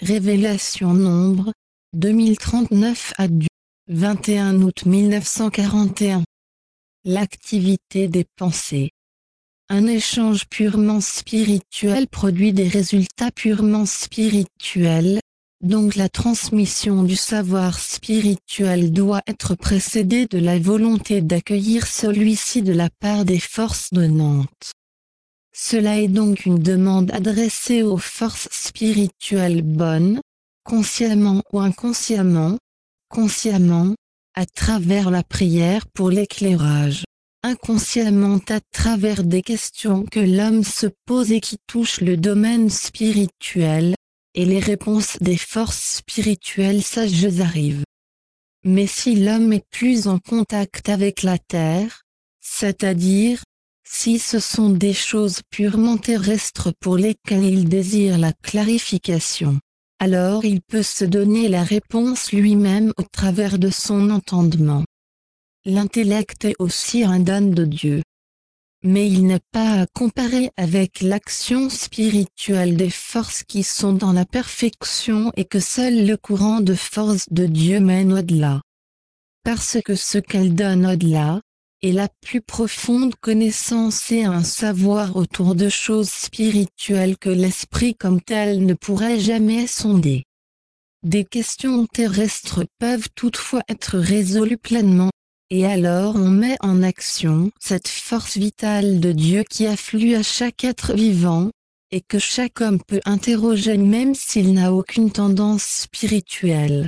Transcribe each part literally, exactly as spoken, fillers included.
Révélation Nombre, deux mille trente-neuf à du vingt et un août mille neuf cent quarante et un. L'activité des pensées. Un échange purement spirituel produit des résultats purement spirituels, donc la transmission du savoir spirituel doit être précédée de la volonté d'accueillir celui-ci de la part des forces donnantes. Cela est donc une demande adressée aux forces spirituelles bonnes, consciemment ou inconsciemment, consciemment, à travers la prière pour l'éclairage, inconsciemment à travers des questions que l'homme se pose et qui touchent le domaine spirituel, et les réponses des forces spirituelles sages arrivent. Mais si l'homme est plus en contact avec la terre, c'est-à-dire, si ce sont des choses purement terrestres pour lesquelles il désire la clarification, alors il peut se donner la réponse lui-même au travers de son entendement. L'intellect est aussi un don de Dieu. Mais il n'est pas à comparer avec l'action spirituelle des forces qui sont dans la perfection et que seul le courant de force de Dieu mène au-delà. Parce que ce qu'elle donne au-delà, est la plus profonde connaissance et un savoir autour de choses spirituelles que l'esprit comme tel ne pourrait jamais sonder. Des questions terrestres peuvent toutefois être résolues pleinement, et alors on met en action cette force vitale de Dieu qui afflue à chaque être vivant, et que chaque homme peut interroger même s'il n'a aucune tendance spirituelle.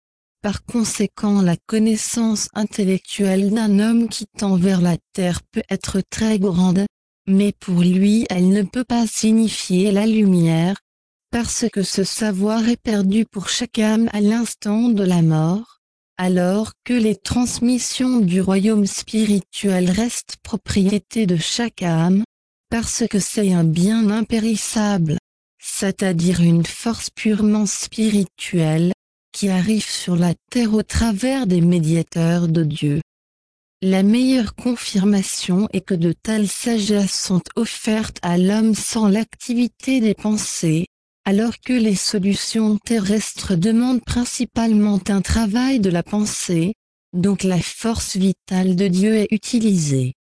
Par conséquent, la connaissance intellectuelle d'un homme qui tend vers la terre peut être très grande, mais pour lui elle ne peut pas signifier la lumière, parce que ce savoir est perdu pour chaque âme à l'instant de la mort, alors que les transmissions du royaume spirituel restent propriété de chaque âme, parce que c'est un bien impérissable, c'est-à-dire une force purement spirituelle, qui arrive sur la terre au travers des médiateurs de Dieu. La meilleure confirmation est que de telles sagesses sont offertes à l'homme sans l'activité des pensées, alors que les solutions terrestres demandent principalement un travail de la pensée, donc la force vitale de Dieu est utilisée.